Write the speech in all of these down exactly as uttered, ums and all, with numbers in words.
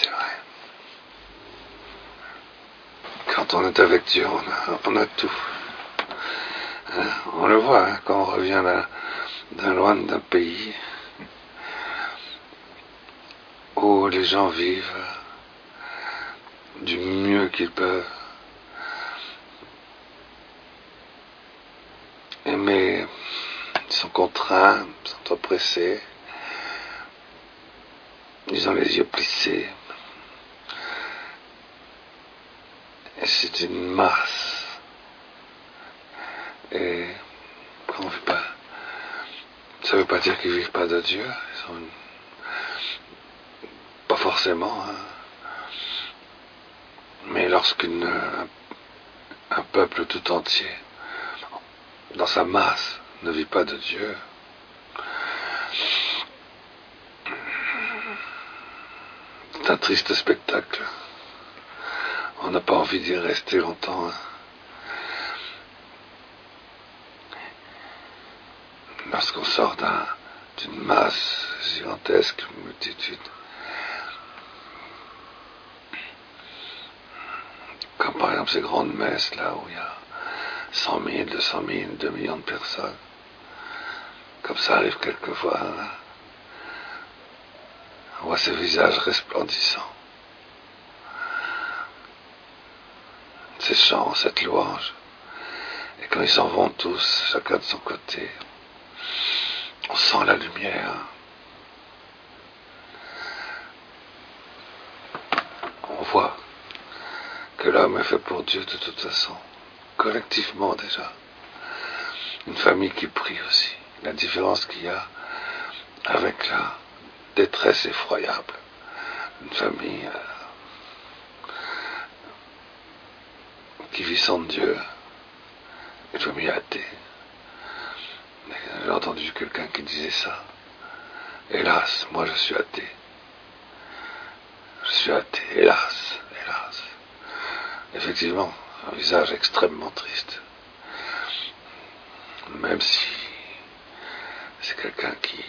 vrai. Quand on est avec Dieu, on a, on a tout. On le voit hein, quand on revient d'un loin d'un pays où les gens vivent du mieux qu'ils peuvent. Mais ils sont contraints, ils sont oppressés, ils ont les yeux plissés. Et c'est une masse. Et on vit pas. Ça ne veut pas dire qu'ils ne vivent pas de Dieu. Ils sont une... Pas forcément. Hein. Mais lorsqu'un un peuple tout entier, dans sa masse, ne vit pas de Dieu, c'est un triste spectacle. On n'a pas envie d'y rester longtemps. Hein. Lorsqu'on sort d'un, d'une masse gigantesque, multitude, comme par exemple ces grandes messes là où il y a cent mille, deux cent mille, deux millions de personnes, comme ça arrive quelquefois, hein. On voit ces visages resplendissants, ces chants, cette louange, et quand ils s'en vont tous, chacun de son côté, on sent la lumière. On voit que l'homme est fait pour Dieu de toute façon, collectivement déjà. Une famille qui prie aussi. La différence qu'il y a avec la détresse effroyable. Une famille euh, qui vit sans Dieu. Une famille athée. J'ai entendu quelqu'un qui disait ça. Hélas, moi je suis athée. Je suis athée, hélas, hélas. Effectivement, un visage extrêmement triste. Même si c'est quelqu'un qui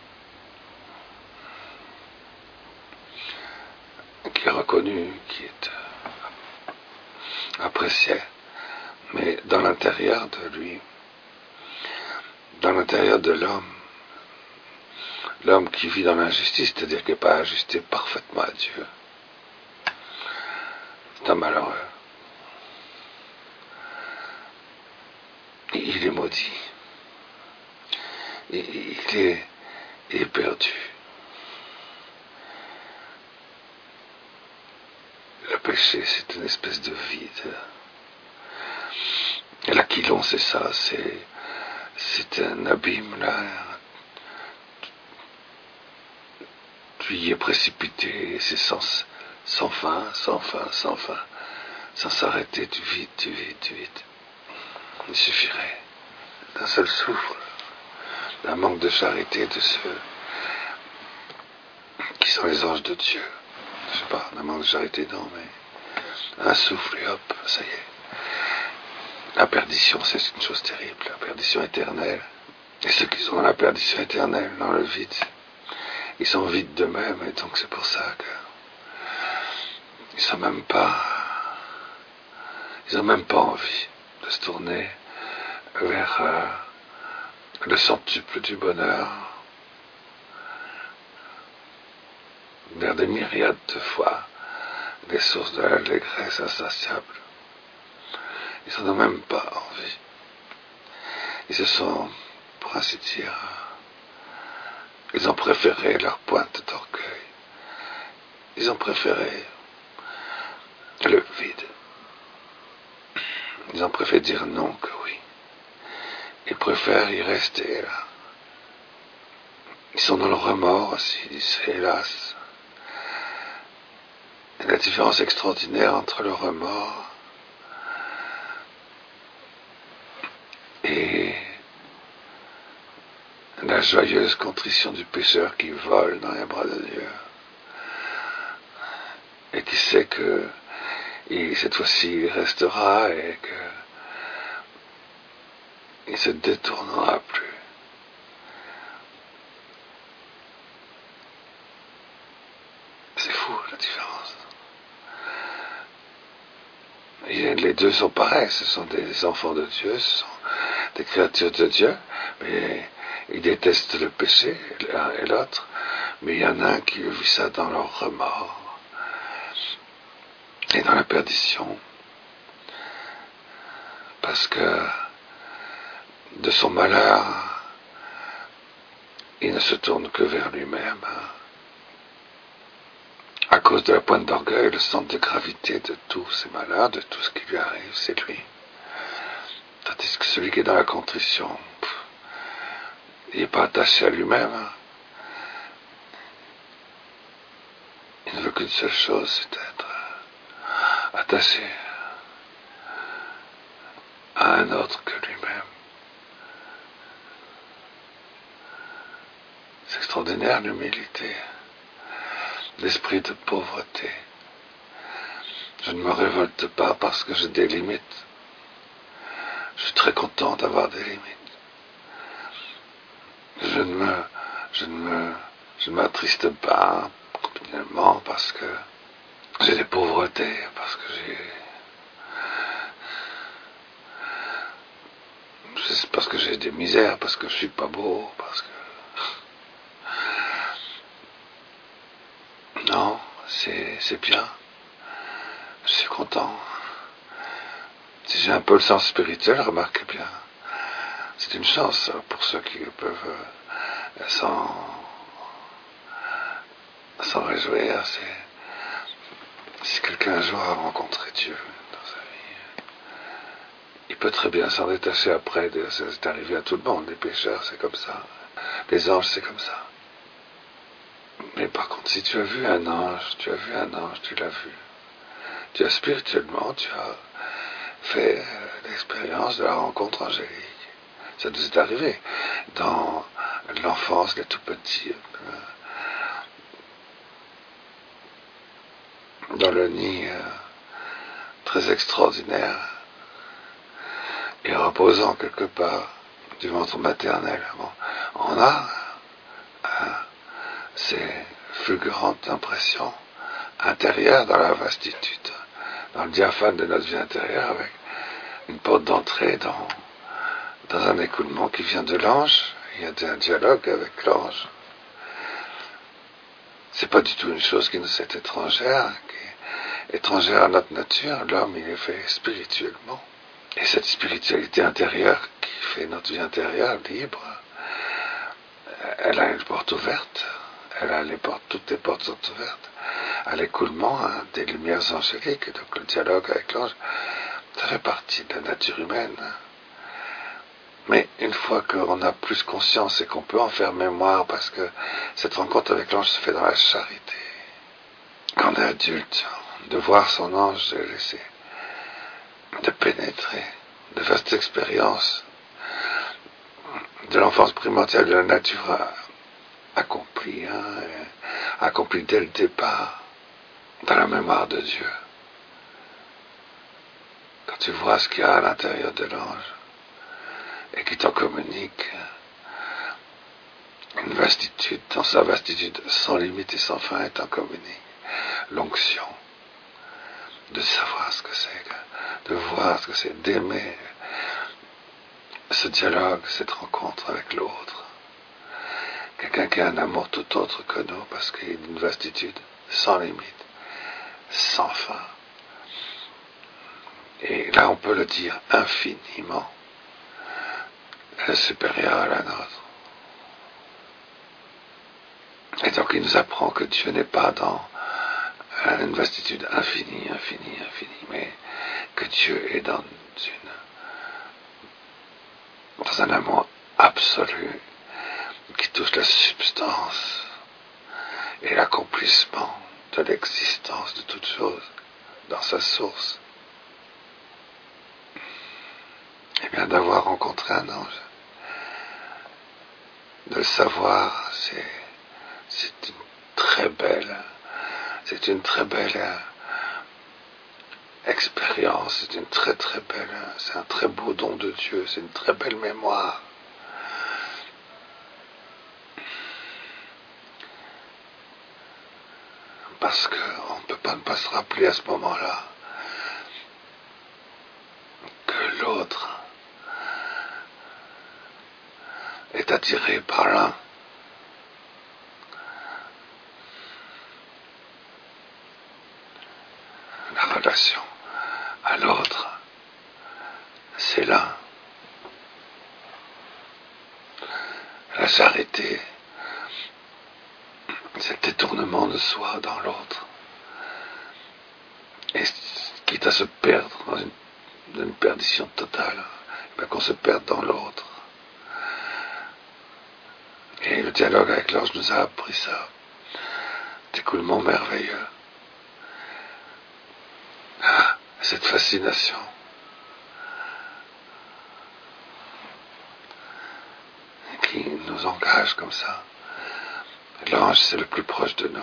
qui est reconnu, qui est apprécié, mais dans l'intérieur de lui, dans l'intérieur de l'homme, l'homme qui vit dans l'injustice, c'est-à-dire qui n'est pas ajusté parfaitement à Dieu, c'est un malheureux. Il est maudit. Il est, il est perdu. Le péché, c'est une espèce de vide. Et l'aquilon, c'est ça, c'est, c'est un abîme, là. Tu y es précipité, c'est sans, sans fin, sans fin, sans fin, sans s'arrêter, tu vides, tu vides, tu vides. Il suffirait d'un seul souffle, d'un manque de charité de ceux qui sont les anges de Dieu. Je sais pas, d'un manque de charité, non, mais un souffle et hop, ça y est. La perdition, c'est une chose terrible, la perdition éternelle. Et ceux qui sont dans la perdition éternelle, dans le vide, ils sont vides d'eux-mêmes, et donc c'est pour ça que ils sont même pas, ils ont même pas envie de se tourner vers euh, le centuple du bonheur, vers des myriades de fois les sources de l'allégresse insatiable. Ils n'en ont même pas envie. Ils se sont, pour ainsi dire, ils ont préféré leur pointe d'orgueil. Ils ont préféré le vide. Ils ont préféré dire non que oui. Ils préfèrent y rester là. Ils sont dans le remords aussi, c'est hélas. Et la différence extraordinaire entre le remords et la joyeuse contrition du pécheur qui vole dans les bras de Dieu et qui sait que et cette fois-ci il restera et que il se détournera plus. C'est fou la différence. Et les deux sont pareils, ce sont des enfants de Dieu, ce sont des créatures de Dieu, mais ils détestent le péché, l'un et l'autre, mais il y en a un qui vit ça dans leur remords et dans la perdition, parce que de son malheur, il ne se tourne que vers lui-même. À cause de la pointe d'orgueil, le centre de gravité de tous ses malheurs, de tout ce qui lui arrive, c'est lui. Tandis que celui qui est dans la contrition, pff, il n'est pas attaché à lui-même. Il ne veut qu'une seule chose, c'est être attaché à un autre que lui-même. C'est extraordinaire l'humilité, l'esprit de pauvreté. Je ne me révolte pas parce que j'ai des limites. Je suis très content d'avoir des limites. Je ne me, je ne me, je ne m'attriste pas continuellement parce que j'ai des pauvretés, parce que j'ai, parce que j'ai des misères, parce que je suis pas beau, parce que non, c'est, c'est bien. Je suis content. Si j'ai un peu le sens spirituel, remarquez bien. C'est une chance pour ceux qui peuvent euh, s'en, s'en réjouir. C'est, si quelqu'un un jour a rencontré Dieu dans sa vie, il peut très bien s'en détacher après. C'est arrivé à tout le monde. Les pécheurs, c'est comme ça. Les anges, c'est comme ça. Mais par contre, si tu as vu un ange, tu as vu un ange, tu l'as vu. Tu as spirituellement, tu as fait euh, l'expérience de la rencontre angélique. Ça nous est arrivé dans l'enfance, les tout petits, euh, dans le nid euh, très extraordinaire et reposant quelque part du ventre maternel. Bon, on a euh, ces fulgurantes impressions intérieures dans la vastitude, dans le diaphane de notre vie intérieure, avec une porte d'entrée dans, dans un écoulement qui vient de l'ange. Il y a un dialogue avec l'ange. C'est pas du tout une chose qui nous est étrangère, qui est étrangère à notre nature. L'homme, il est fait spirituellement. Et cette spiritualité intérieure qui fait notre vie intérieure libre, elle a une porte ouverte. Elle a les portes, toutes les portes sont ouvertes à l'écoulement hein, des lumières angéliques. Donc le dialogue avec l'ange, ça fait partie de la nature humaine. Mais une fois qu'on a plus conscience et qu'on peut en faire mémoire, parce que cette rencontre avec l'ange se fait dans la charité. Quand on est adulte, de voir son ange, de laisser, de pénétrer, de faire cette expérience de l'enfance primordiale de la nature accomplie, hein, accomplie dès le départ, dans la mémoire de Dieu. Quand tu vois ce qu'il y a à l'intérieur de l'ange, et qui t'en communique une vastitude, dans sa vastitude sans limite et sans fin, et t'en communique l'onction de savoir ce que c'est, de voir ce que c'est, d'aimer ce dialogue, cette rencontre avec l'autre. Quelqu'un qui a un amour tout autre que nous, parce qu'il y a une vastitude sans limite, sans fin. Et là, on peut le dire infiniment supérieure à la nôtre. Et donc il nous apprend que Dieu n'est pas dans une vastitude infinie, infinie, infinie, mais que Dieu est dans une, dans un amour absolu qui touche la substance et l'accomplissement de l'existence de toute chose dans sa source. Et bien d'avoir rencontré un ange, de le savoir, c'est, c'est une très belle, c'est une très belle euh, expérience, c'est une très très belle, c'est un très beau don de Dieu, c'est une très belle mémoire. Parce qu'on ne peut pas ne pas se rappeler à ce moment-là que l'autre est attiré par l'un. La relation à l'autre, c'est l'un. La charité, c'est le détournement de soi dans l'autre. Et quitte à se perdre dans une, dans une perdition totale, ben qu'on se perde dans l'autre. Et le dialogue avec l'ange nous a appris ça. D'écoulement merveilleux. Ah, cette fascination. Qui nous engage comme ça. L'ange, c'est le plus proche de nous.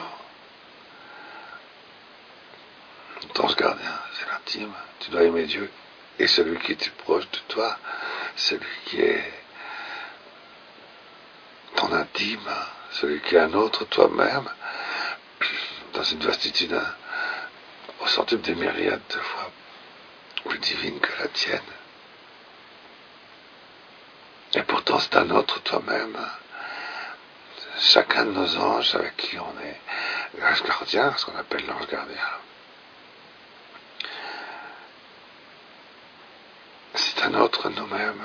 L'ange gardien, c'est l'intime. Tu dois aimer Dieu. Et celui qui est proche de toi, celui qui est ton intime, celui qui est un autre toi-même, dans une vastitude au centuple des myriades de fois plus divine que la tienne. Et pourtant c'est un autre toi-même. Chacun de nos anges avec qui on est l'ange gardien, ce qu'on appelle l'ange gardien, c'est un autre nous-mêmes.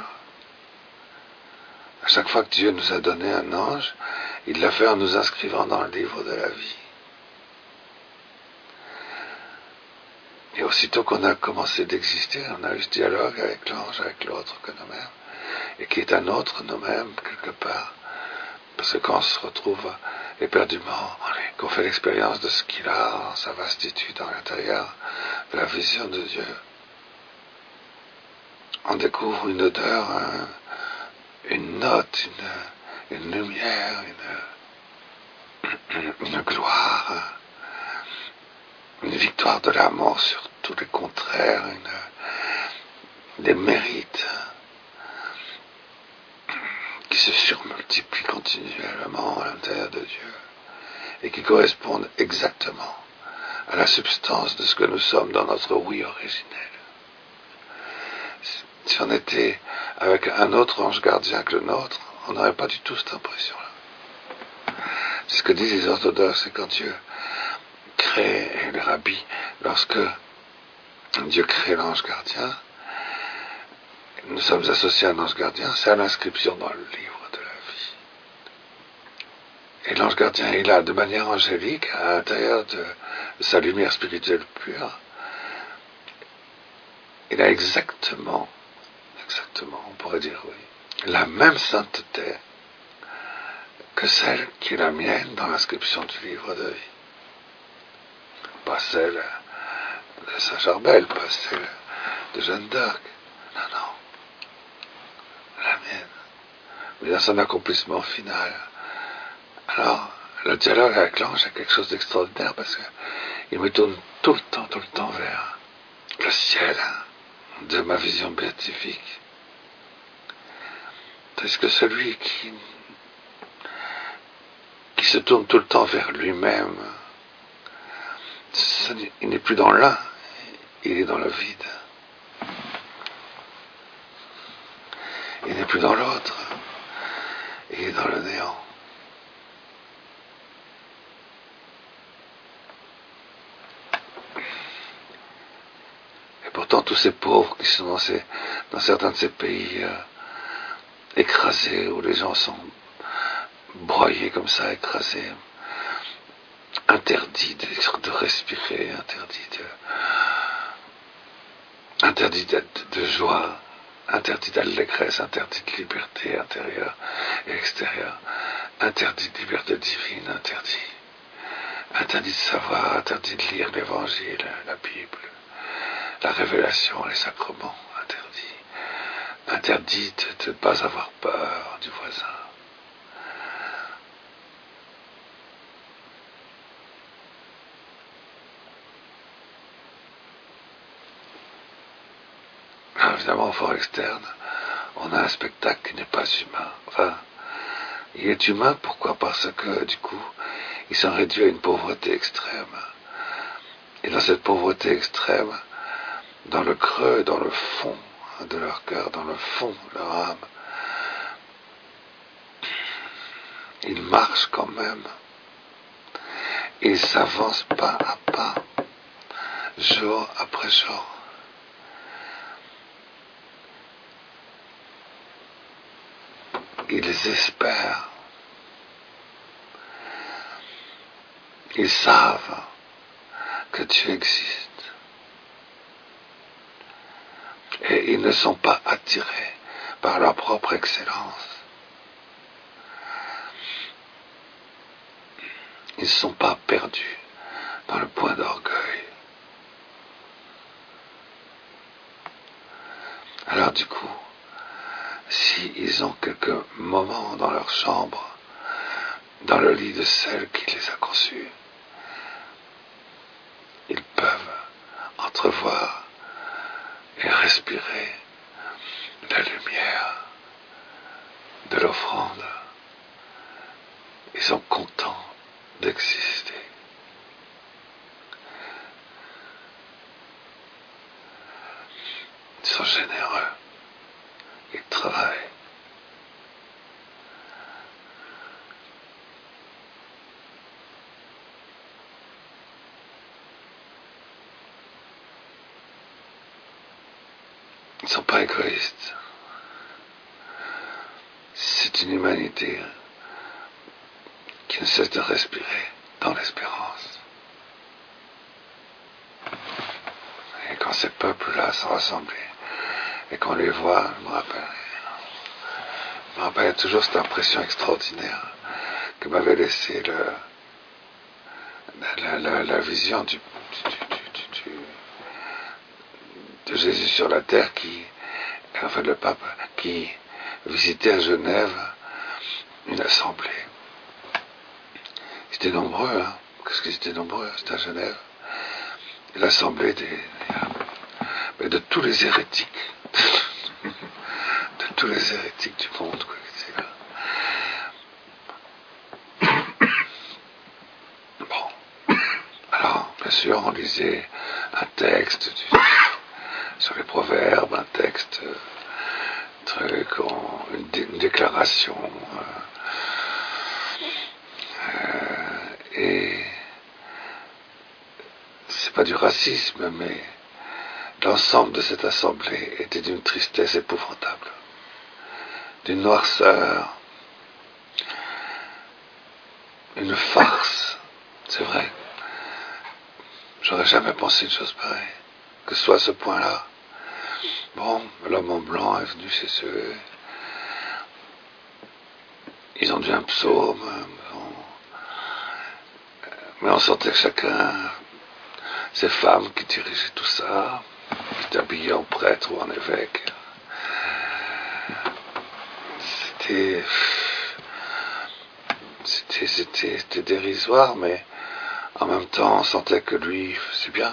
À chaque fois que Dieu nous a donné un ange, il l'a fait en nous inscrivant dans le livre de la vie. Et aussitôt qu'on a commencé d'exister, on a eu ce dialogue avec l'ange, avec l'autre que nous-mêmes, et qui est un autre nous-mêmes, quelque part. Parce que quand on se retrouve éperdument, qu'on fait l'expérience de ce qu'il a en sa vastitude à l'intérieur de la vision de Dieu, on découvre une odeur, un, une note, une, une lumière, une, une gloire, une victoire de l'amour sur tous les contraires, une, des mérites qui se surmultiplient continuellement à l'intérieur de Dieu et qui correspondent exactement à la substance de ce que nous sommes dans notre oui originel. Si on était avec un autre ange gardien que le nôtre, on n'aurait pas du tout cette impression-là. C'est ce que disent les orthodoxes, c'est quand Dieu crée, et les rabbis, lorsque Dieu crée l'ange gardien, nous sommes associés à un ange gardien, c'est à l'inscription dans le livre de la vie. Et l'ange gardien est là de manière angélique, à l'intérieur de sa lumière spirituelle pure. Il a exactement, exactement, on pourrait dire oui, la même sainteté que celle qui est la mienne dans l'inscription du livre de vie. Pas celle de Saint-Charbel, pas celle de Jeanne d'Arc. Non, non. La mienne. Mais dans son accomplissement final. Alors, le dialogue avec l'ange est quelque chose d'extraordinaire parce qu'il me tourne tout le temps, tout le temps vers le ciel de ma vision béatifique. Tandis que celui qui, qui se tourne tout le temps vers lui-même, il n'est plus dans l'un, il est dans le vide. Il n'est plus dans l'autre, il est dans le néant. Et pourtant tous ces pauvres qui sont dans, ces, dans certains de ces pays euh, écrasés, où les gens sont broyés comme ça, écrasés, interdit de, de respirer, interdit de, interdit de, de joie, interdit d'allégresse, interdit de liberté intérieure et extérieure, interdit de liberté divine, interdit, interdit de savoir, interdit de lire l'évangile, la Bible, la révélation, les sacrements, interdit, interdit de ne pas avoir peur du voisin. Évidemment, au fort externe, on a un spectacle qui n'est pas humain. Enfin, il est humain, pourquoi ? Parce que, du coup, ils sont réduits à une pauvreté extrême. Et dans cette pauvreté extrême, dans le creux, dans le fond de leur cœur, dans le fond de leur âme, ils marchent quand même. Ils s'avancent pas à pas, jour après jour. Ils espèrent. Ils savent que tu existes. Et ils ne sont pas attirés par leur propre excellence. Ils ne sont pas perdus dans le point d'orgueil. Alors du coup, s'ils ont quelques moments dans leur chambre, dans le lit de celle qui les a conçus, ils peuvent entrevoir et respirer la lumière de l'offrande. Ils sont contents d'exister. Ils sont généreux. Ils travaillent. Ils ne sont pas égoïstes. C'est une humanité qui ne cesse de respirer dans l'espérance. Et quand ces peuples-là sont rassemblés et qu'on les voit, je me rappelle, je me rappelle toujours cette impression extraordinaire que m'avait laissé le, la, la, la vision du, du, du, du, du, de Jésus sur la terre qui, enfin le pape, qui visitait à Genève une assemblée. Ils étaient nombreux, hein. Qu'est-ce qu'ils étaient nombreux, c'était à Genève. L'assemblée des, mais de tous les hérétiques, de tous les hérétiques du monde, quoi, qui étaient là. Bon. Alors, bien sûr, on lisait un texte du, sur les proverbes, un texte, euh, truc, on, une, dé, une déclaration, euh, euh, et c'est pas du racisme, mais l'ensemble de cette assemblée était d'une tristesse épouvantable, d'une noirceur, une farce, c'est vrai. J'aurais jamais pensé une chose pareille, que ce soit à ce point-là. Bon, l'homme en blanc est venu chez eux. Ils ont dit un psaume. Bon. Mais on sentait que chacun, ces femmes qui dirigeaient tout ça, qui étaient habillées en prêtre ou en évêque. C'était, c'était, c'était, c'était dérisoire, mais en même temps, on sentait que lui, c'est bien.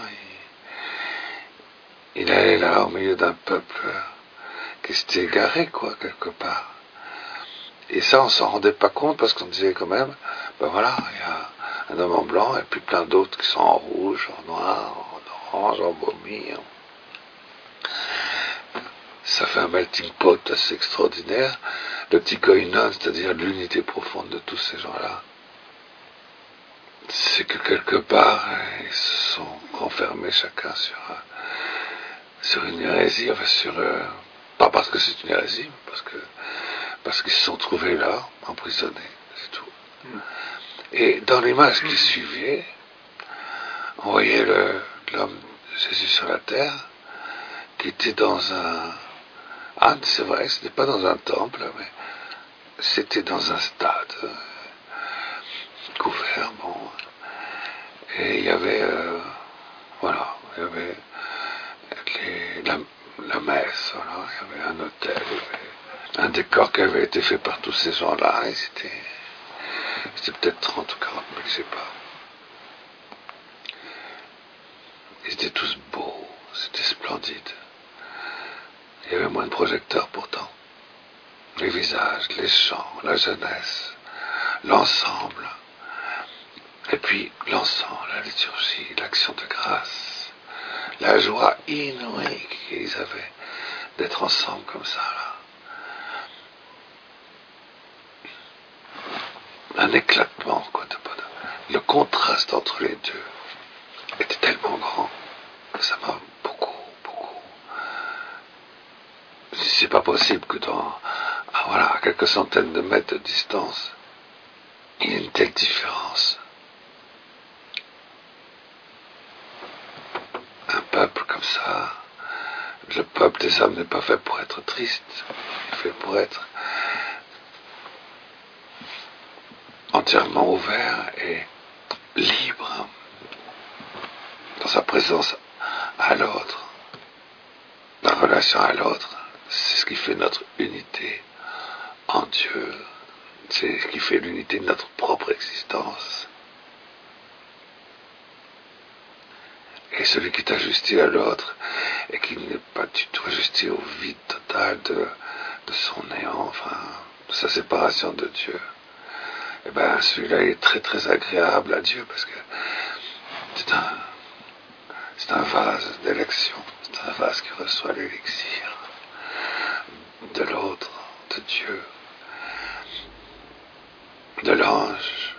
Il, il allait là au milieu d'un peuple qui s'était égaré, quoi, quelque part. Et ça, on s'en rendait pas compte parce qu'on disait quand même, ben voilà, il y a un homme en blanc et puis plein d'autres qui sont en rouge, en noir, en orange, en vomi. Ça fait un melting pot assez extraordinaire. Le petit koinon, c'est-à-dire l'unité profonde de tous ces gens-là, c'est que quelque part, ils se sont renfermés chacun sur, sur une hérésie, enfin sur... Euh, pas parce que c'est une hérésie, mais parce que parce qu'ils se sont trouvés là, emprisonnés, c'est tout. Mm. Et dans l'image qui suivait, on voyait le, l'homme Jésus sur la terre, qui était dans un... Ah, c'est vrai, c'était pas dans un temple, mais c'était dans un stade, euh, couvert, bon. Et il y avait, euh, voilà, il y avait les, la, la messe, voilà, il y avait un autel, il y avait un décor qui avait été fait par tous ces gens-là, et c'était, c'était peut-être trente ou quarante mille, je sais pas. Ils étaient tous beaux, c'était splendide. Il y avait moins de projecteurs pourtant. Les visages, les chants, la jeunesse, l'ensemble. Et puis l'encens, la liturgie, l'action de grâce, la joie inouïe qu'ils avaient d'être ensemble comme ça, là. Un éclatement, quoi, de bonheur. Le contraste entre les deux était tellement grand que ça m'a beaucoup, beaucoup. C'est pas possible que dans, ah, voilà, à quelques centaines de mètres de distance, il y ait une telle différence. Un peuple comme ça, le peuple des hommes n'est pas fait pour être triste, il est fait pour être entièrement ouvert et libre dans sa présence à l'autre, la relation à l'autre. C'est ce qui fait notre unité en Dieu, c'est ce qui fait l'unité de notre propre existence. Et celui qui est ajusté à l'autre et qui n'est pas du tout ajusté au vide total de, de son néant, enfin, de sa séparation de Dieu, et bien celui-là est très très agréable à Dieu parce que c'est un, c'est un vase d'élection, c'est un vase qui reçoit l'élixir de l'autre, de Dieu, de l'ange.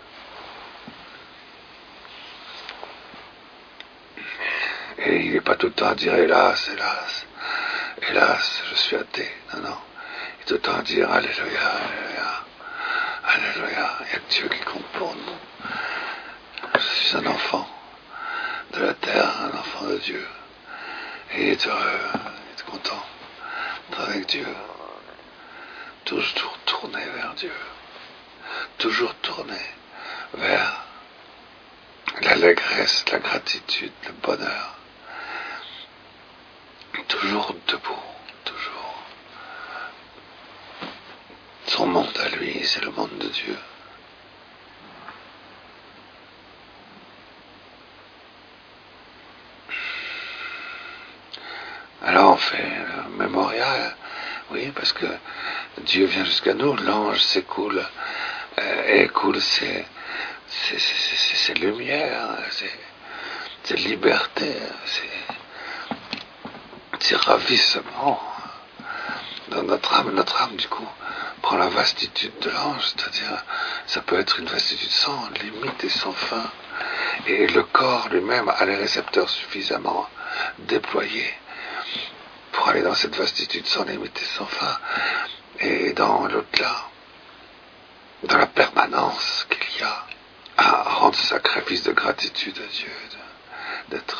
Et il n'est pas tout le temps à dire hélas, hélas, hélas, je suis athée. Non, non. Il est tout le temps à dire alléluia, alléluia, alléluia. Il y a que Dieu qui compte pour nous. Je suis un enfant de la terre, un enfant de Dieu. Et il est heureux, il est content d'être avec Dieu. Toujours tourné vers Dieu. Toujours tourné vers l'allégresse, la gratitude, le bonheur. Toujours debout, toujours. Son monde à lui, c'est le monde de Dieu. Alors on fait le mémorial, oui, parce que Dieu vient jusqu'à nous, l'ange s'écoule, euh, et écoule ses, ses, ses, ses, ses lumières, ses, ses libertés, ses, ses ravissements dans notre âme. Notre âme, du coup, prend la vastitude de l'ange, c'est-à-dire, ça peut être une vastitude sans limite et sans fin, et le corps lui-même a les récepteurs suffisamment déployés pour aller dans cette vastitude sans limite et sans fin, et dans l'au-delà, dans la permanence qu'il y a à rendre sacrifice de gratitude à Dieu, de, d'être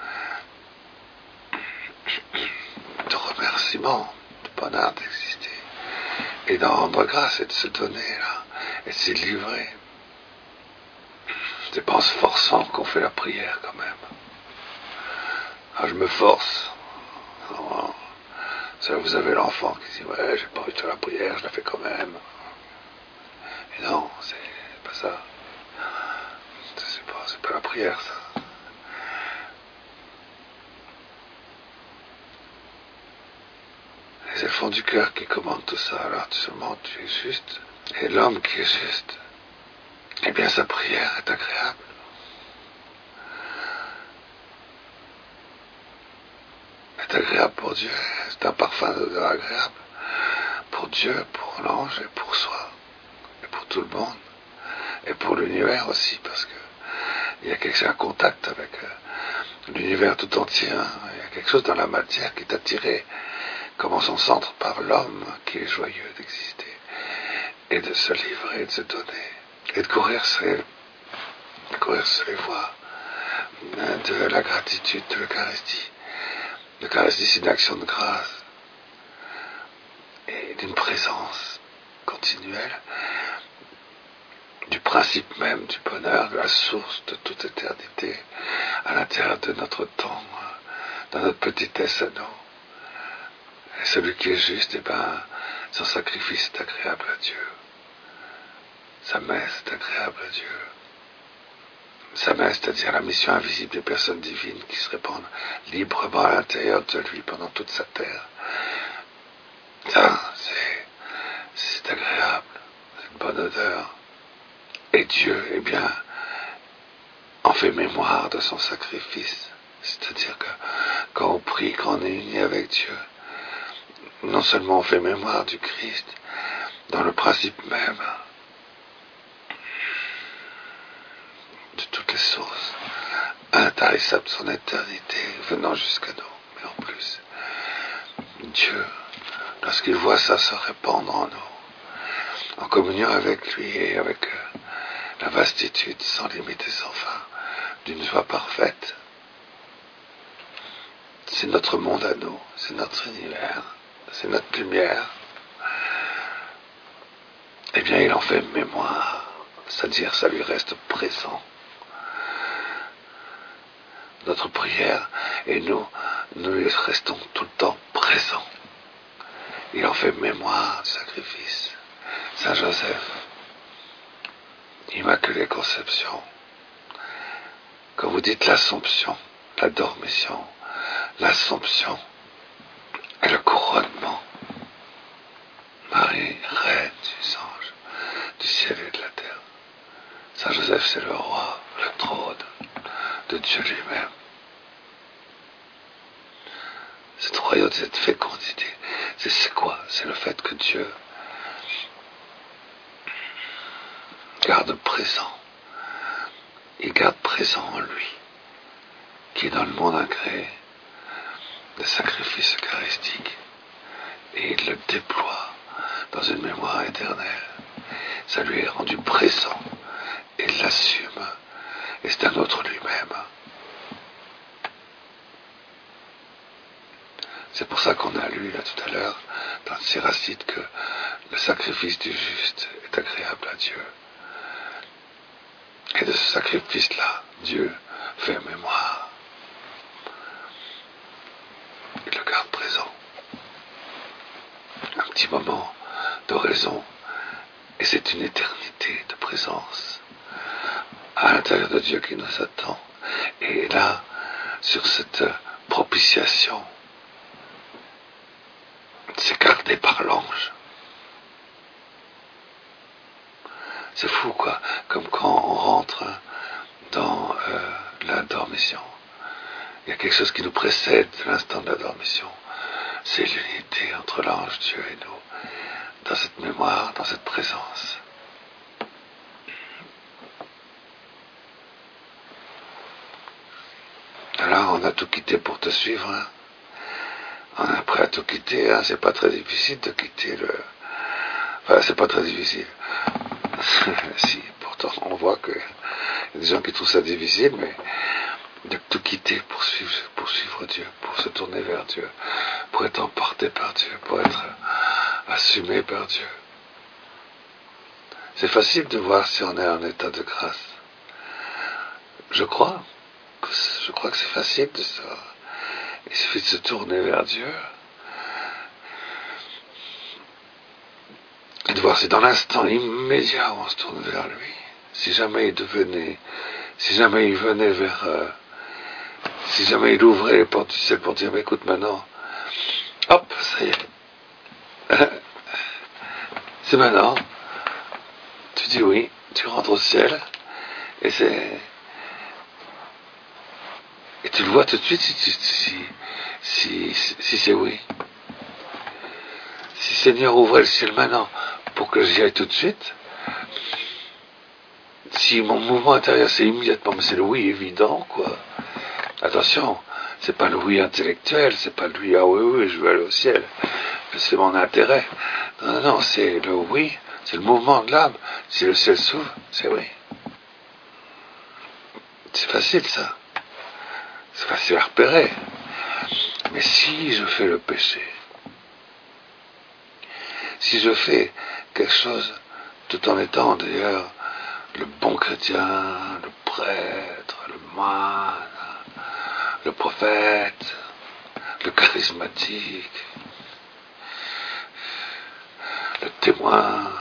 de remerciement, de bonheur d'exister, et d'en rendre grâce et de se donner là, et de s'y livrer. C'est pas en se forçant qu'on fait la prière quand même. Alors je me force. Alors, ça, vous avez l'enfant qui dit ouais, j'ai pas envie de faire la prière, je la fais quand même. Et non, c'est pas ça. C'est pas, c'est pas la prière, ça. Et c'est le fond du cœur qui commande tout ça. Alors seulement tu es juste. Et l'homme qui est juste, eh bien sa prière est agréable. Est agréable pour Dieu. C'est un parfum d'odeur agréable pour Dieu, pour l'ange et pour soi. Et pour tout le monde. Et pour l'univers aussi, parce que il y a quelque chose, un contact avec euh, l'univers tout entier. Hein. Il y a quelque chose dans la matière qui est attiré comme en son centre par l'homme qui est joyeux d'exister et de se livrer, de se donner et de courir sur les, de courir sur les voies de la gratitude, de l'Eucharistie. L'Eucharistie, c'est une action de grâce et d'une présence continuelle du principe même du bonheur, de la source de toute éternité à l'intérieur de notre temps, dans notre petitesse à nous. Et celui qui est juste, eh ben, son sacrifice est agréable à Dieu. Sa messe est agréable à Dieu. Sa messe, c'est-à-dire la mission invisible des personnes divines qui se répandent librement à l'intérieur de lui pendant toute sa terre. Ça, c'est, c'est agréable, c'est une bonne odeur. Et Dieu, eh bien, on fait mémoire de son sacrifice. C'est-à-dire que quand on prie, quand on est uni avec Dieu, non seulement on fait mémoire du Christ, dans le principe même de toutes les sources intarissables de son éternité, venant jusqu'à nous, mais en plus, Dieu, lorsqu'il voit ça se répandre en nous, en communion avec lui et avec euh, la vastitude sans limite et sans fin, d'une joie parfaite, c'est notre monde à nous, c'est notre univers, c'est notre lumière. Eh bien, il en fait mémoire, c'est-à-dire ça lui reste présent. Notre prière, et nous, nous lui restons tout le temps présents. Il en fait mémoire du sacrifice. Saint Joseph, Immaculée Conception, quand vous dites l'Assomption, la Dormition, l'Assomption et le couronnement, Marie, reine des anges, du ciel et de la terre. Saint Joseph, c'est le roi, le trône de Dieu lui-même. Cette royauté, cette fécondité, c'est, c'est quoi? C'est le fait que Dieu garde présent, il garde présent en lui, qui est dans le monde incréé, le sacrifice eucharistique, et il le déploie dans une mémoire éternelle. Ça lui est rendu présent, et il l'assume, et c'est un autre lui-même. C'est pour ça qu'on a lu là tout à l'heure, dans le Siracide, que le sacrifice du juste est agréable à Dieu. Et de ce sacrifice-là, Dieu fait mémoire. Il le garde présent. Un petit moment d'oraison, et c'est une éternité de présence à l'intérieur de Dieu qui nous attend. Et là, sur cette propitiation, c'est gardé par l'ange. C'est fou, quoi, comme quand on rentre dans euh, la dormition. Il y a quelque chose qui nous précède de l'instant de la dormition. C'est l'unité entre l'ange Dieu et nous, dans cette mémoire, dans cette présence. Alors, on a tout quitté pour te suivre, hein. On est prêt à tout quitter, hein. C'est pas très difficile de quitter le... Enfin, c'est pas très difficile. Si, pourtant, on voit qu'il y a des gens qui trouvent ça difficile, mais de tout quitter pour suivre, pour suivre Dieu, pour se tourner vers Dieu, pour être emporté par Dieu, pour être assumé par Dieu. C'est facile de voir si on est en état de grâce. Je crois que, je crois que c'est facile de ça. Il suffit de se tourner vers Dieu et de voir si dans l'instant immédiat où on se tourne vers lui, si jamais il devenait, si jamais il venait vers, euh, si jamais il ouvrait les portes du ciel pour dire, mais écoute maintenant, hop, ça y est, c'est maintenant, tu dis oui, tu rentres au ciel, et c'est, et tu le vois tout de suite si, si, si, si, si, si c'est oui. Si Seigneur ouvrait le ciel maintenant pour que j'y aille tout de suite, si mon mouvement intérieur c'est immédiatement, mais c'est le oui évident, quoi. Attention, c'est pas le oui intellectuel, c'est pas le oui, ah oui, oui, je veux aller au ciel, c'est mon intérêt. Non, non, non, c'est le oui, c'est le mouvement de l'âme. Si le ciel s'ouvre, c'est oui. C'est facile, ça. C'est facile à repérer. Mais si je fais le péché, si je fais quelque chose tout en étant d'ailleurs le bon chrétien, le prêtre, le moine, le prophète, le charismatique, le témoin,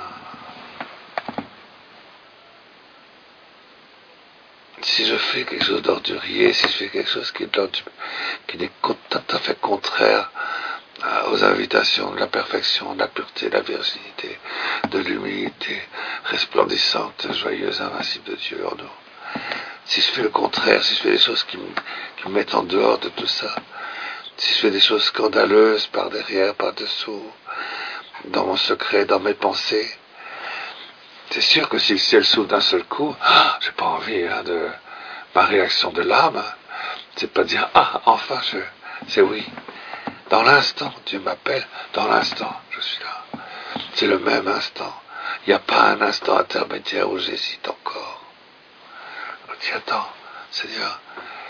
si je fais quelque chose d'ordurier, si je fais quelque chose qui est, qui est tout à fait contraire aux invitations de la perfection, de la pureté, de la virginité, de l'humilité resplendissante, joyeuse, invincible de Dieu en nous, si je fais le contraire, si je fais des choses qui me, qui me mettent en dehors de tout ça, si je fais des choses scandaleuses par derrière, par dessous, dans mon secret, dans mes pensées, c'est sûr que si le ciel s'ouvre d'un seul coup, ah, j'ai pas envie hein, de ma réaction de l'âme, c'est pas dire ah enfin je, c'est oui. Dans l'instant, Dieu m'appelle, dans l'instant, je suis là. C'est le même instant. Il n'y a pas un instant intermédiaire où j'hésite encore. Je dis attends, Seigneur,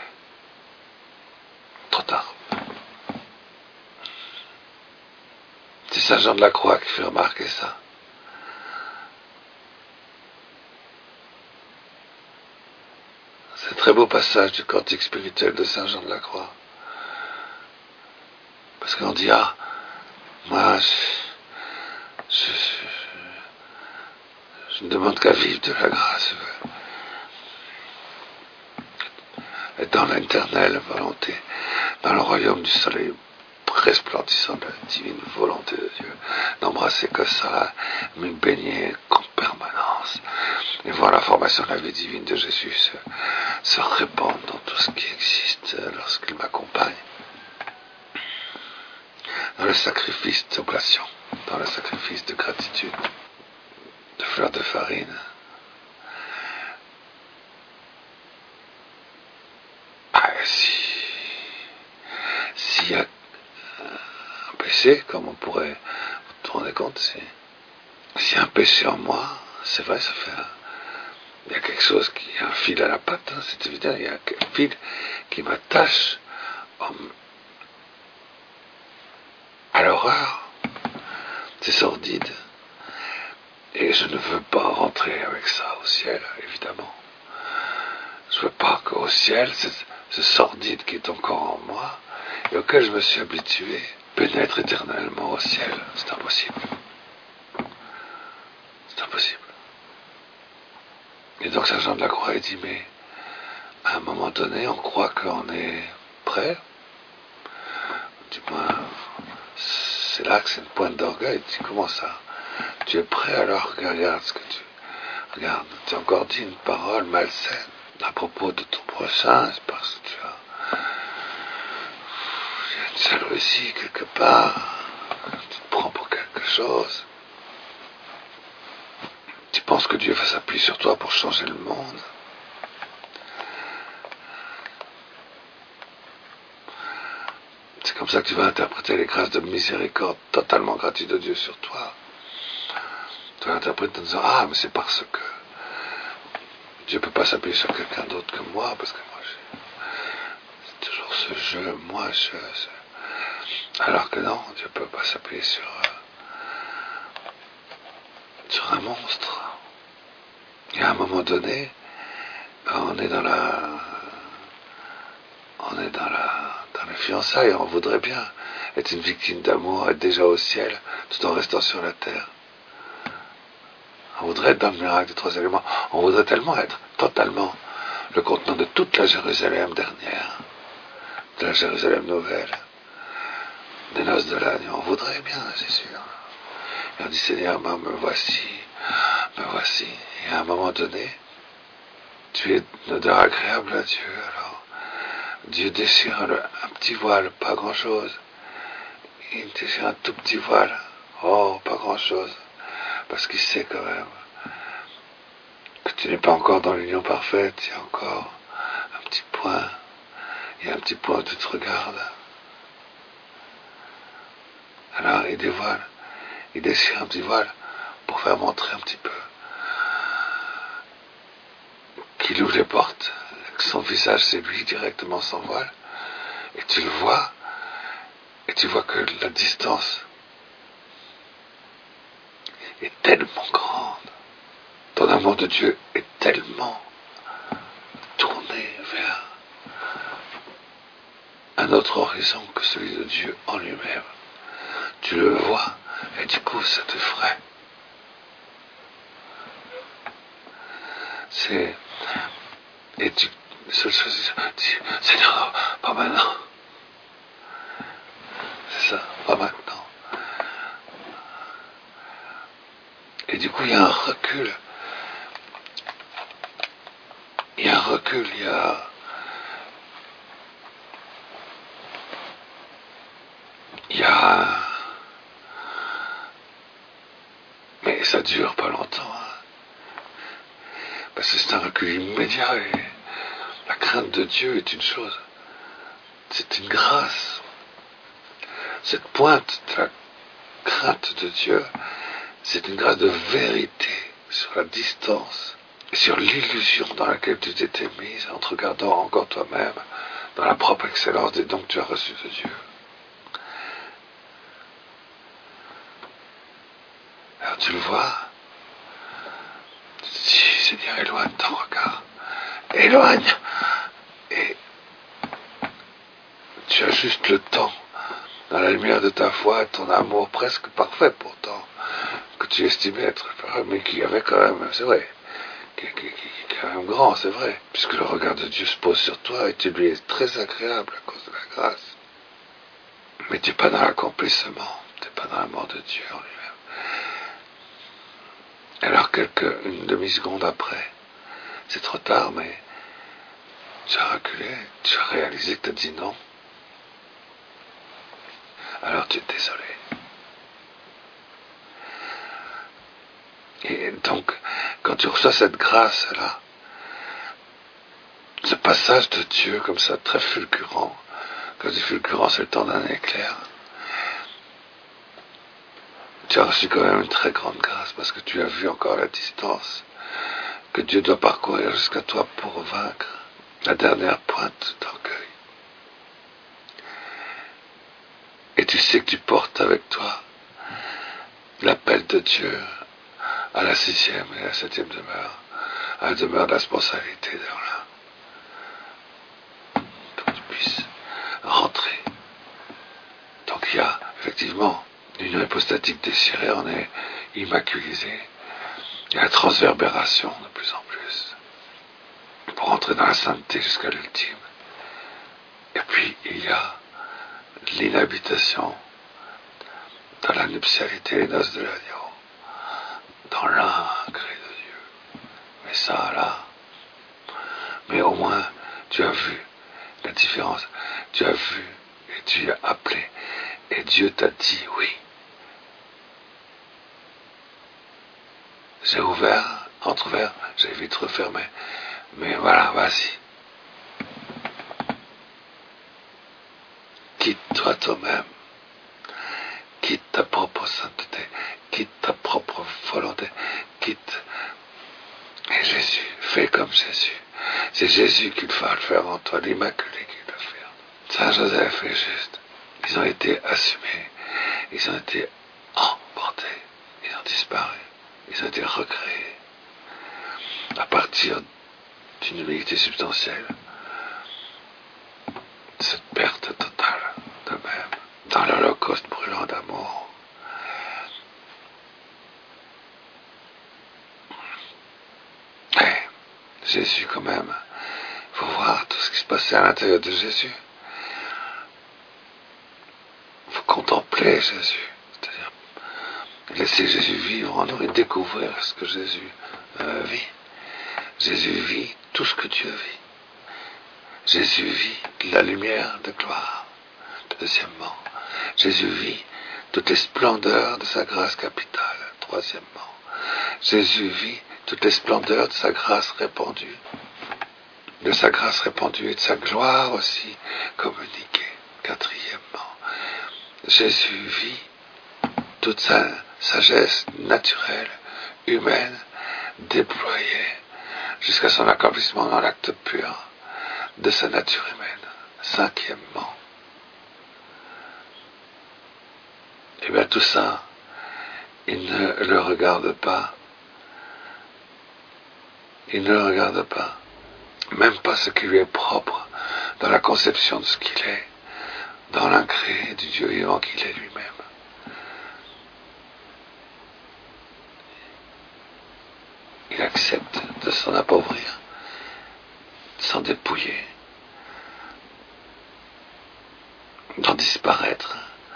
trop tard. C'est Saint Jean de la Croix qui fait remarquer ça. C'est un très beau passage du cantique spirituel de Saint Jean de la Croix. Parce qu'on dit, ah, moi, je, je, je, je ne demande qu'à vivre de la grâce. Et dans l'éternelle volonté, dans le royaume du soleil resplendissant de la divine volonté de Dieu, n'embrasser que ça, me baigner en permanence, et voir la formation de la vie divine de Jésus se, se répandre dans tout ce qui existe lorsqu'il m'accompagne. Dans le sacrifice d'oblation, dans le sacrifice de gratitude, de fleurs de farine. Ah, si, s'il y a un péché, comme on pourrait vous rendre compte, si, s'il y a un péché en moi, c'est vrai, ça fait un, il y a quelque chose qui, il y a un fil à la patte, hein, c'est évident, il y a un fil qui m'attache en, à l'horreur, c'est sordide, et je ne veux pas rentrer avec ça au ciel, évidemment. Je veux pas qu'au ciel, ce, ce sordide qui est encore en moi, et auquel je me suis habitué, pénètre éternellement au ciel. C'est impossible. C'est impossible. Et donc Saint Jean de la Croix, il dit, mais à un moment donné, on croit qu'on est prêt, du moins, c'est là que c'est une pointe d'orgueil. Tu dis, comment ça? Tu es prêt alors? Regarde ce que tu... Regarde, tu as encore dit une parole malsaine à propos de ton prochain, c'est parce que tu as... Il y a une jalousie quelque part, tu te prends pour quelque chose. Tu penses que Dieu va s'appuyer sur toi pour changer le monde. C'est comme ça que tu vas interpréter les grâces de miséricorde totalement gratuites de Dieu sur toi. Tu vas interpréter en disant, ah, mais c'est parce que Dieu ne peut pas s'appuyer sur quelqu'un d'autre que moi, parce que moi, j'ai... c'est toujours ce jeu, moi, je... je... Alors que non, Dieu ne peut pas s'appuyer sur, euh, sur un monstre. Et à un moment donné, on est dans la... On est dans la... dans les fiançailles, on voudrait bien être une victime d'amour, être déjà au ciel, tout en restant sur la terre. On voudrait être dans le miracle des trois éléments. On voudrait tellement être totalement le contenant de toute la Jérusalem dernière, de la Jérusalem nouvelle, des noces de l'agneau. On voudrait bien, c'est sûr. Et on dit, Seigneur, moi, me voici, me voici. Et à un moment donné, tu es une odeur agréable à Dieu. Alors, Dieu déchire un, un petit voile, pas grand-chose. Il déchire un tout petit voile. Oh, pas grand-chose. Parce qu'il sait quand même que tu n'es pas encore dans l'union parfaite, il y a encore un petit point, il y a un petit point où tu te regardes. Alors il dévoile, il déchire un petit voile pour faire montrer un petit peu qu'il ouvre les portes, que son visage c'est lui directement sans voile, et tu le vois, et tu vois que la distance est tellement grande. Ton amour de Dieu est tellement tourné vers un autre horizon que celui de Dieu en lui-même. Tu le vois, et du coup, ça te ferait. C'est... Et tu... La seule chose, tu dis, Seigneur, pas maintenant. C'est ça, pas maintenant. Et du coup, il y a un recul. Il y a un recul, ça dure pas longtemps. Hein. Parce que c'est un recul immédiat et la crainte de Dieu est une chose. C'est une grâce. Cette pointe de la crainte de Dieu, c'est une grâce de vérité sur la distance et sur l'illusion dans laquelle tu t'étais mise en te regardant encore toi-même dans la propre excellence des dons que tu as reçus de Dieu. Alors tu le vois, tu te dis, Seigneur, éloigne ton regard, éloigne, et tu as juste le temps, dans la lumière de ta foi, ton amour presque parfait pourtant, que tu estimais être, mais qui avait quand même, c'est vrai, qui, qui, qui, qui est quand même grand, c'est vrai, puisque le regard de Dieu se pose sur toi et tu lui es très agréable à cause de la grâce. Mais tu n'es pas dans l'accomplissement, tu n'es pas dans la mort de Dieu en lui-même. Alors, quelques, une demi-seconde après, c'est trop tard, mais tu as reculé, tu as réalisé que tu as dit non. Alors tu es désolé. Et donc, quand tu reçois cette grâce-là, ce passage de Dieu comme ça, très fulgurant, quand je dis fulgurant, c'est le temps d'un éclair, tu as reçu quand même une très grande grâce parce que tu as vu encore la distance que Dieu doit parcourir jusqu'à toi pour vaincre la dernière pointe d'orgueil. Et tu sais que tu portes avec toi l'appel de Dieu à la sixième et à la septième demeure, à la demeure de la responsabilité de là, pour que tu puisses rentrer. Donc il y a effectivement l'union hypostatique désirée, on est immaculisé. Il y a la transverbération de plus en plus, pour entrer dans la sainteté jusqu'à l'ultime. Et puis il y a l'inhabitation dans la nuptialité des noces de l'agneau, dans l'incré de Dieu. Mais ça, là, mais au moins, tu as vu la différence, tu as vu et tu as appelé, et Dieu t'a dit oui. J'ai ouvert, entrouvert, j'ai vite refermé, mais voilà, vas-y. Quitte-toi toi-même, quitte ta propre sainteté, quitte ta propre volonté, quitte. Et Jésus, fais comme Jésus. C'est Jésus qu'il va le faire en toi, l'Immaculé qui le fait. Saint Joseph est juste. Ils ont été assumés, ils ont été emportés, ils ont disparu, ils ont été recréés à partir d'une humilité substantielle, cette perte totale d'eux-mêmes, dans l'holocauste brûlant d'amour. Et Jésus quand même, il faut voir tout ce qui se passait à l'intérieur de Jésus. Il faut contempler Jésus, c'est-à-dire laisser Jésus vivre en nous et découvrir ce que Jésus euh, vit. Jésus vit tout ce que Dieu vit. Jésus vit la lumière de gloire. Deuxièmement, Jésus vit toutes les splendeurs de sa grâce capitale. Troisièmement, Jésus vit toutes les splendeurs de sa grâce répandue. De sa grâce répandue et de sa gloire aussi communiquée. Quatrièmement, Jésus vit toute sa sagesse naturelle, humaine, déployée jusqu'à son accomplissement dans l'acte pur de sa nature humaine. Cinquièmement, et bien tout ça, il ne le regarde pas. Il ne le regarde pas. Même pas ce qui lui est propre dans la conception de ce qu'il est, dans l'incré du Dieu vivant qu'il est lui-même. Il accepte de s'en appauvrir, de s'en dépouiller, d'en disparaître.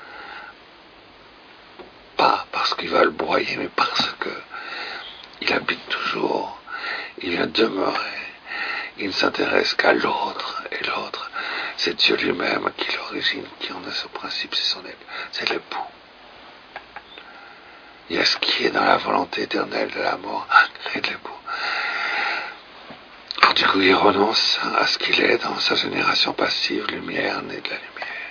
Pas parce qu'il va le broyer, mais parce que il habite toujours, il vient demeurer, il ne s'intéresse qu'à l'autre, et l'autre, c'est Dieu lui-même qui l'origine, qui en a ce principe, c'est son époux, c'est l'époux. Il y a ce qui est dans la volonté éternelle de l'amour, et de l'époux. Alors du coup, il renonce à ce qu'il est dans sa génération passive, lumière, née de la lumière.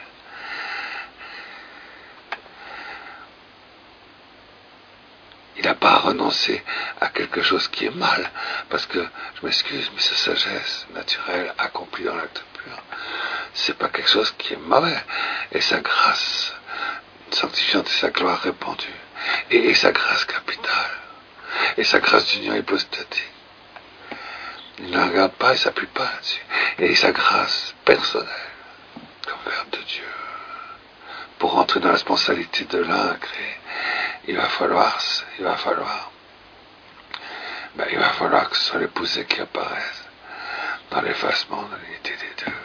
Il n'a pas renoncé à quelque chose qui est mal, parce que, je m'excuse, mais sa sagesse naturelle accomplie dans l'acte pur, c'est pas quelque chose qui est mauvais. Et sa grâce sanctifiante et sa gloire répandue, et, et sa grâce capitale, et sa grâce d'union hypostatique. Il ne la regarde pas, il ne s'appuie pas là-dessus. Et sa grâce personnelle, comme Verbe de Dieu, pour entrer dans la responsabilité de l'un créé, il va falloir, il va falloir, ben, il va falloir que ce soit l'épousé qui apparaisse dans l'effacement de l'unité des deux.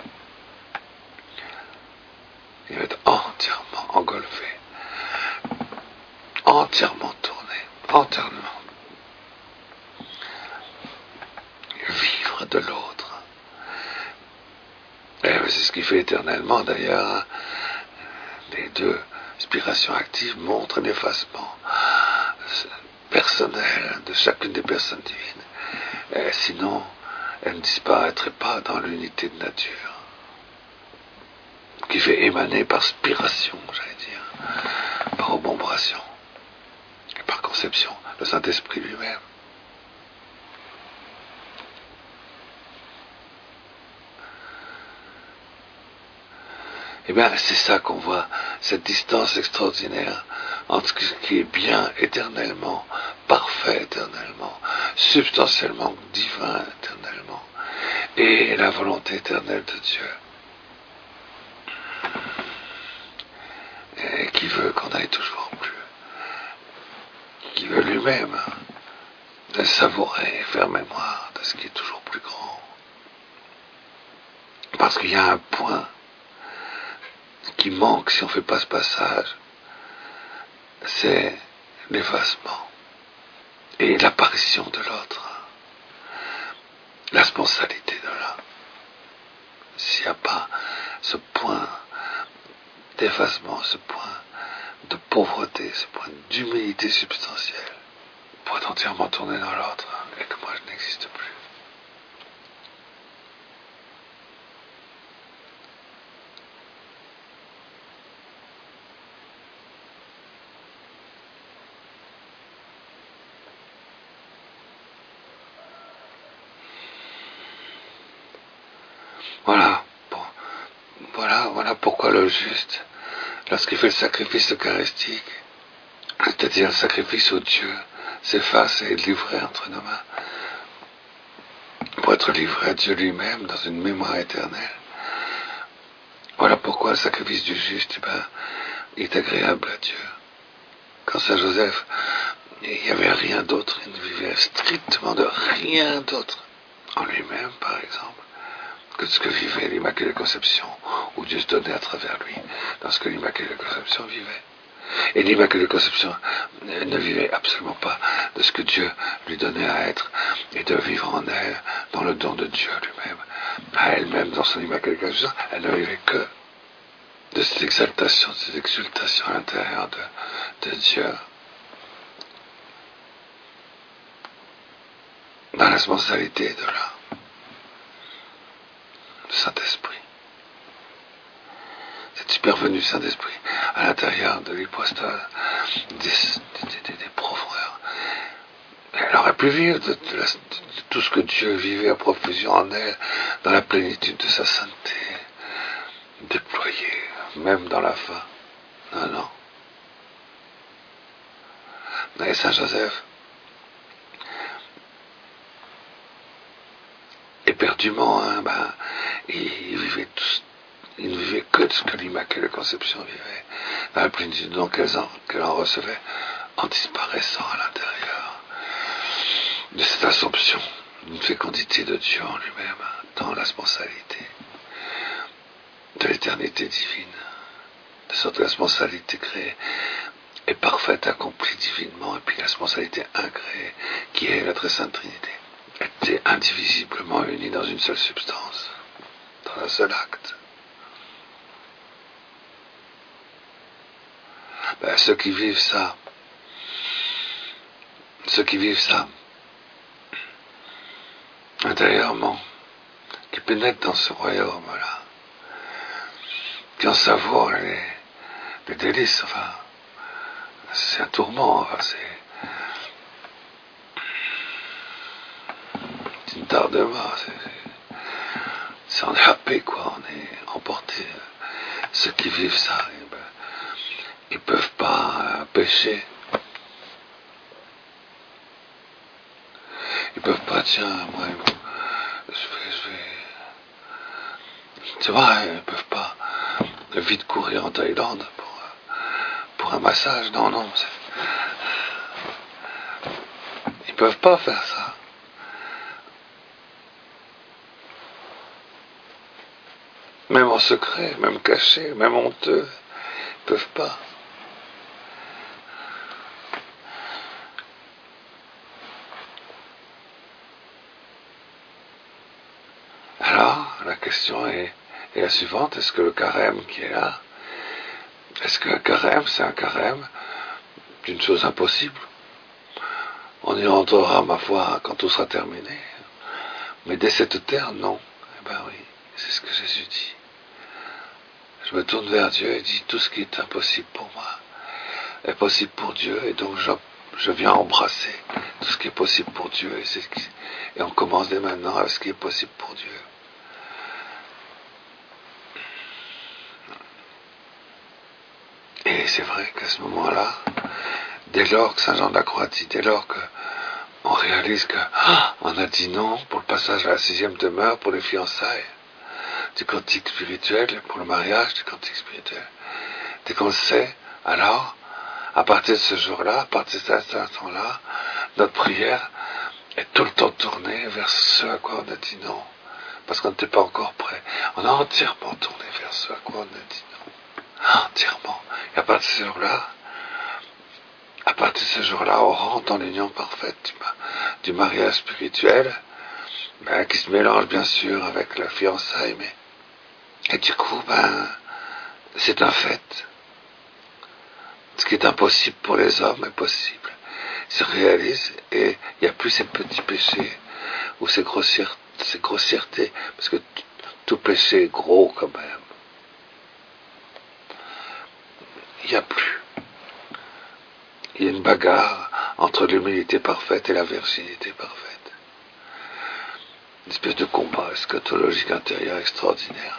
Il va être entièrement engolfé, entièrement tourné, entièrement vivre de l'autre. Et c'est ce qui fait éternellement d'ailleurs. Les deux aspirations actives montrent l'effacement personnel de chacune des personnes divines. Et sinon, elles ne disparaîtraient pas dans l'unité de nature, qui fait émaner par spiration, j'allais dire, par obombration, et par conception, le Saint-Esprit lui-même. Eh bien, c'est ça qu'on voit, cette distance extraordinaire entre ce qui est bien éternellement, parfait éternellement, substantiellement divin éternellement, et la volonté éternelle de Dieu, et qui veut qu'on aille toujours plus, qui veut lui-même savourer et faire mémoire de ce qui est toujours plus grand. Parce qu'il y a un point qui manque si on ne fait pas ce passage, c'est l'effacement et l'apparition de l'autre, la sponsalité de l'un. S'il n'y a pas ce point d'effacement, ce point de pauvreté, ce point d'humilité substantielle, pour être entièrement tourné dans l'autre, et que moi je n'existe plus. Voilà, bon, voilà, voilà pourquoi le juste, lorsqu'il fait le sacrifice eucharistique, c'est-à-dire le sacrifice au Dieu, s'efface et est livré entre nos mains, pour être livré à Dieu lui-même dans une mémoire éternelle. Voilà pourquoi le sacrifice du juste, eh ben, est agréable à Dieu. Quand Saint Joseph, il n'y avait rien d'autre, il ne vivait strictement de rien d'autre en lui-même, par exemple, que ce que vivait l'Immaculée Conception, où Dieu se donnait à travers lui, dans ce que l'Immaculée Conception vivait. Et l'Immaculée Conception ne vivait absolument pas de ce que Dieu lui donnait à être, et de vivre en elle, dans le don de Dieu lui-même. À elle-même, dans son Immaculée Conception, elle ne vivait que de cette exaltation, de cette exultation à l'intérieur de, de Dieu. Dans la responsabilité de la du Saint-Esprit. Cette supervenue Saint-Esprit à l'intérieur de l'hypostase des, des, des, des profondeurs. Elle aurait pu vivre de, de, la, de tout ce que Dieu vivait à profusion en elle, dans la plénitude de sa sainteté, déployée, même dans la fin. Non, non. Mais Saint Joseph, éperdument, hein, ben, il, il vivait tout, il ne vivait que de ce que l'Immaculée Conception vivait, dans la plénitude dont qu'elle en, qu'elle en recevait, en disparaissant à l'intérieur de cette assomption d'une fécondité de Dieu en lui-même, dans la sponsalité de l'éternité divine, de sorte que la sponsalité créée est parfaite, accomplie divinement, et puis la sponsalité incréée, qui est la très sainte Trinité, était indivisiblement unie dans une seule substance, dans un seul acte. Ben, ceux qui vivent ça, ceux qui vivent ça, intérieurement, qui pénètrent dans ce royaume-là, qui en savourent les, les délices, enfin, c'est un tourment, enfin, c'est, c'est une tare de mort, c'est, c'est, c'est en happé, quoi, on est emporté. Ceux qui vivent ça, eh ben, ils peuvent pas euh, pécher. Ils peuvent pas, tiens, moi, je vais, je vais, tu vois, ils peuvent pas vite courir en Thaïlande pour, pour un massage, non, non, c'est, ils peuvent pas faire ça. Même en secret, même caché, même honteux, ils peuvent pas. Alors, la question est, est la suivante, est-ce que le carême qui est là, est-ce qu'un carême, c'est un carême d'une chose impossible? On y rentrera, ma foi, quand tout sera terminé. Mais dès cette terre, non. Eh ben oui, c'est ce que Jésus dit. Je me tourne vers Dieu et dis, tout ce qui est impossible pour moi est possible pour Dieu, et donc je, je viens embrasser tout ce qui est possible pour Dieu, et, c'est, et on commence dès maintenant avec ce qui est possible pour Dieu. Et c'est vrai qu'à ce moment-là, dès lors que Saint Jean de la Croix dit, dès lors que on réalise qu'on ah, a dit non pour le passage à la sixième demeure, pour les fiançailles, du cantique spirituel, pour le mariage du cantique spirituel, dès qu'on le sait, alors, à partir de ce jour-là, à partir de cet instant-là, notre prière est tout le temps tournée vers ce à quoi on a dit non, parce qu'on n'était pas encore prêt. On a entièrement tourné vers ce à quoi on a dit non, entièrement. Et à partir de ce jour-là, à partir de ce jour-là, on rentre dans l'union parfaite du, du mariage spirituel, ben, qui se mélange bien sûr avec la fiançaille, mais et du coup, ben, c'est un fait. Ce qui est impossible pour les hommes est possible. Il se réalise et il n'y a plus ces petits péchés ou ces, grossières, ces grossièretés, parce que t- tout péché est gros quand même. Il n'y a plus. Il y a une bagarre entre l'humilité parfaite et la virginité parfaite. Une espèce de combat eschatologique intérieur extraordinaire.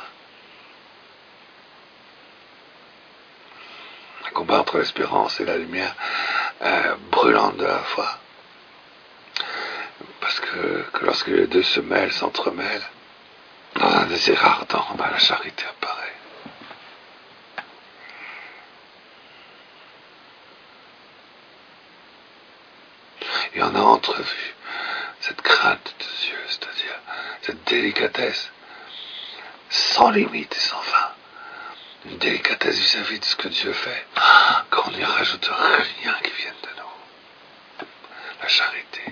Un combat entre l'espérance et la lumière euh, brûlante de la foi. Parce que, que lorsque les deux se mêlent, s'entremêlent, dans un désir ardent, ben, la charité apparaît. Et on a entrevu cette crainte de Dieu, c'est-à-dire cette délicatesse sans limite et sans fin. Une délicatesse vis-à-vis de ce que Dieu fait, qu'on n'y rajoute rien qui vienne de nous. La charité.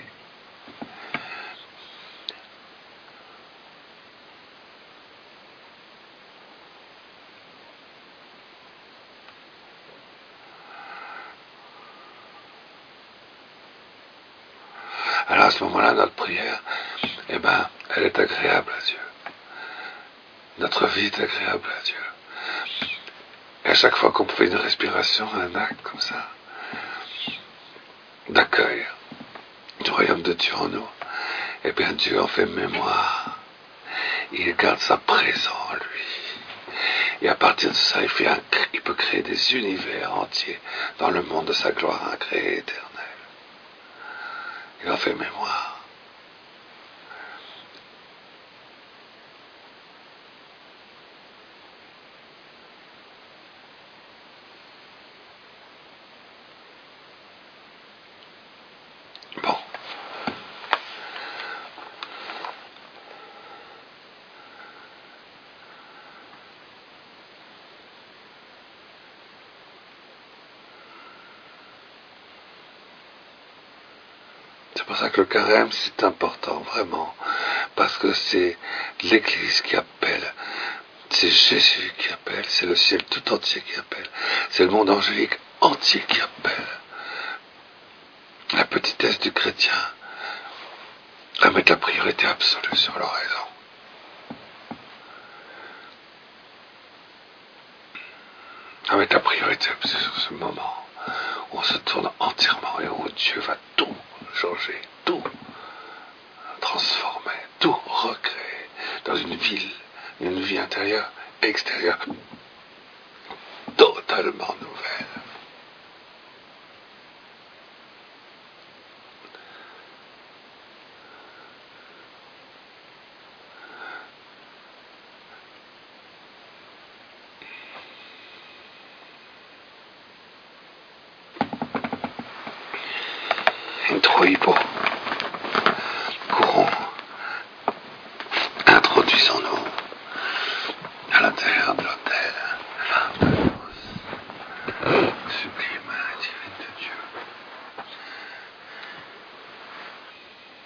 Alors à ce moment-là, notre prière, eh ben, elle est agréable à Dieu. Notre vie est agréable à Dieu. Et à chaque fois qu'on fait une respiration, un acte comme ça, d'accueil du royaume de Dieu en nous, eh bien Dieu en fait mémoire. Il garde sa présence en lui. Et à partir de ça, il, fait un, il peut créer des univers entiers dans le monde de sa gloire incréée éternelle. Il en fait mémoire. Bon. C'est pour ça que le carême, c'est important, vraiment. Parce que c'est l'Église qui appelle. C'est Jésus qui appelle. C'est le ciel tout entier qui appelle. C'est le monde angélique entier qui appelle. La petitesse du chrétien à mettre la priorité absolue sur l'oraison. À mettre la priorité absolue sur ce moment où on se tourne entièrement et où Dieu va tout changer, tout transformer, tout recréer dans une ville, une vie intérieure et extérieure totalement nouvelle. Intro hippo.